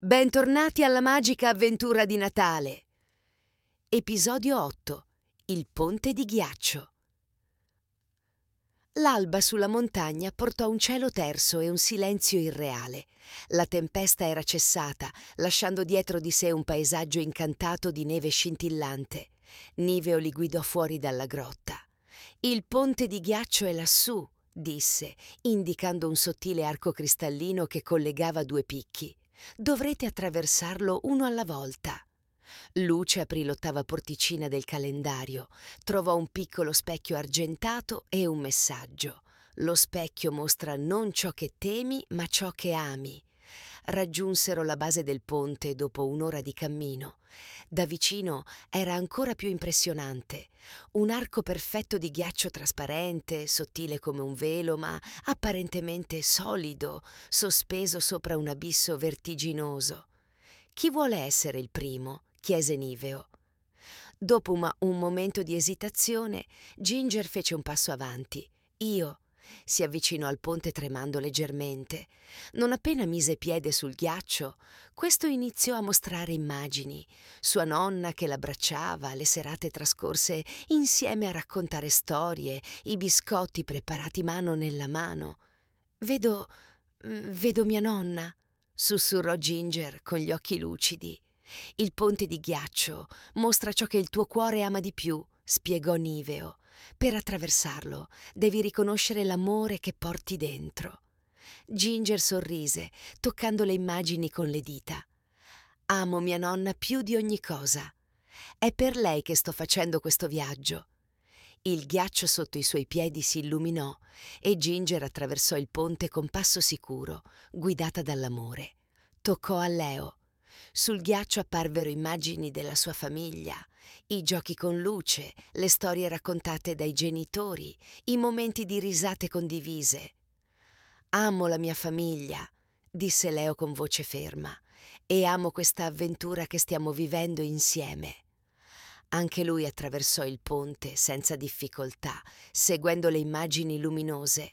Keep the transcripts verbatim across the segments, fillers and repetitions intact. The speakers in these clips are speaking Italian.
Bentornati alla magica avventura di Natale. Episodio otto. Il ponte di ghiaccio. L'alba sulla montagna portò un cielo terso e un silenzio irreale. La tempesta era cessata, lasciando dietro di sé un paesaggio incantato di neve scintillante. Niveo li guidò fuori dalla grotta. «Il ponte di ghiaccio è lassù», disse, indicando un sottile arco cristallino che collegava due picchi. «Dovrete attraversarlo uno alla volta». Luce aprì l'ottava porticina del calendario, trovò un piccolo specchio argentato e un messaggio. Lo specchio mostra non ciò che temi, ma ciò che ami. Raggiunsero la base del ponte dopo un'ora di cammino. Da vicino era ancora più impressionante. Un arco perfetto di ghiaccio trasparente, sottile come un velo, ma apparentemente solido, sospeso sopra un abisso vertiginoso. «Chi vuole essere il primo?» chiese Niveo. Dopo un, un momento di esitazione, Ginger fece un passo avanti. «Io». Si avvicinò al ponte tremando leggermente. Non appena mise piede sul ghiaccio, questo iniziò a mostrare immagini. Sua nonna che l'abbracciava, le serate trascorse insieme a raccontare storie, i biscotti preparati mano nella mano. «Vedo... vedo mia nonna», sussurrò Ginger con gli occhi lucidi. «Il ponte di ghiaccio mostra ciò che il tuo cuore ama di più», spiegò Niveo. «Per attraversarlo devi riconoscere l'amore che porti dentro». Ginger sorrise, toccando le immagini con le dita. «Amo mia nonna più di ogni cosa. È per lei che sto facendo questo viaggio». Il ghiaccio sotto i suoi piedi si illuminò e Ginger attraversò il ponte con passo sicuro, guidata dall'amore. Toccò a Leo. Sul ghiaccio apparvero immagini della sua famiglia, i giochi con luce, le storie raccontate dai genitori, i momenti di risate condivise. «Amo la mia famiglia», disse Leo con voce ferma, «e amo questa avventura che stiamo vivendo insieme». Anche lui attraversò il ponte senza difficoltà, seguendo le immagini luminose.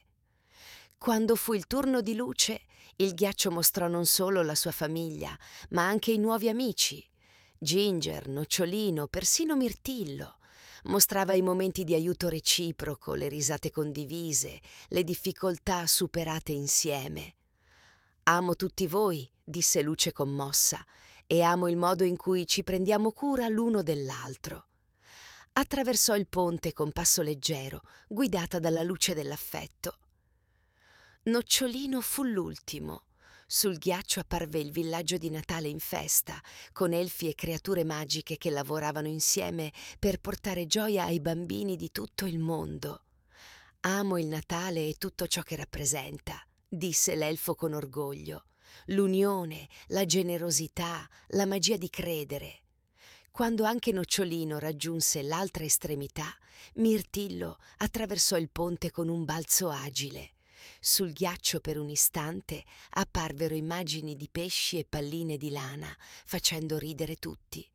Quando fu il turno di Luce, il ghiaccio mostrò non solo la sua famiglia, ma anche i nuovi amici. Ginger, Nocciolino, persino Mirtillo. Mostrava i momenti di aiuto reciproco, le risate condivise, le difficoltà superate insieme. «Amo tutti voi», disse Luce commossa, «e amo il modo in cui ci prendiamo cura l'uno dell'altro». Attraversò il ponte con passo leggero, guidata dalla luce dell'affetto. Nocciolino fu l'ultimo. Sul ghiaccio apparve il villaggio di Natale in festa, con elfi e creature magiche che lavoravano insieme per portare gioia ai bambini di tutto il mondo. «Amo il Natale e tutto ciò che rappresenta», disse l'elfo con orgoglio. «L'unione, la generosità, la magia di credere». Quando anche Nocciolino raggiunse l'altra estremità, Mirtillo attraversò il ponte con un balzo agile. Sul ghiaccio per un istante apparvero immagini di pesci e palline di lana, facendo ridere tutti.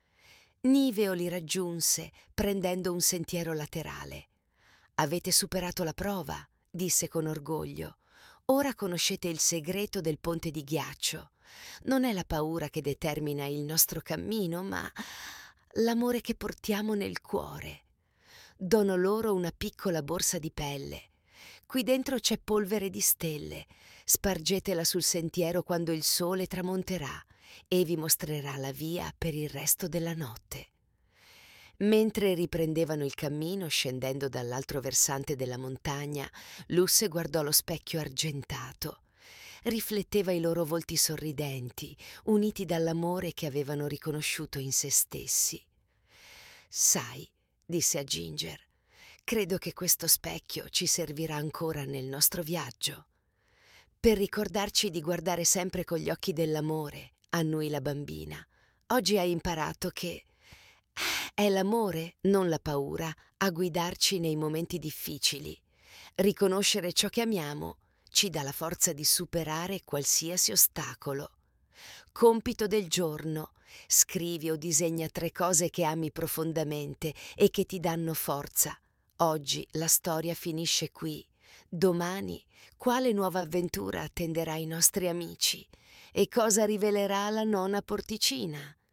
Niveo li raggiunse, prendendo un sentiero laterale. «Avete superato la prova», disse con orgoglio. «Ora conoscete il segreto del ponte di ghiaccio. Non è la paura che determina il nostro cammino, ma l'amore che portiamo nel cuore». Dono loro una piccola borsa di pelle. «Qui dentro c'è polvere di stelle. Spargetela sul sentiero quando il sole tramonterà e vi mostrerà la via per il resto della notte». Mentre riprendevano il cammino, scendendo dall'altro versante della montagna, Luce guardò lo specchio argentato. Rifletteva i loro volti sorridenti, uniti dall'amore che avevano riconosciuto in se stessi. «Sai», disse a Ginger, «credo che questo specchio ci servirà ancora nel nostro viaggio». «Per ricordarci di guardare sempre con gli occhi dell'amore», annui la bambina. «Oggi hai imparato che è l'amore, non la paura, a guidarci nei momenti difficili. Riconoscere ciò che amiamo ci dà la forza di superare qualsiasi ostacolo. Compito del giorno: scrivi o disegna tre cose che ami profondamente e che ti danno forza. Oggi la storia finisce qui. Domani quale nuova avventura attenderà i nostri amici? E cosa rivelerà la nona porticina?